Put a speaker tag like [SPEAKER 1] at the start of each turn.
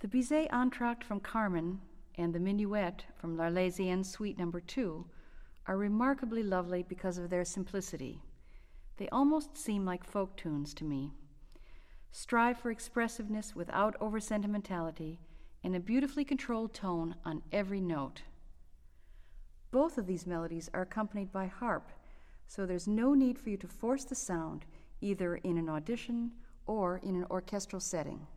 [SPEAKER 1] The Bizet entr'acte from Carmen and the minuet from L'Arlésienne Suite No. 2 are remarkably lovely because of their simplicity. They almost seem like folk tunes to me. Strive for expressiveness without over-sentimentality and a beautifully controlled tone on every note. Both of these melodies are accompanied by harp, so there's no need for you to force the sound either in an audition or in an orchestral setting.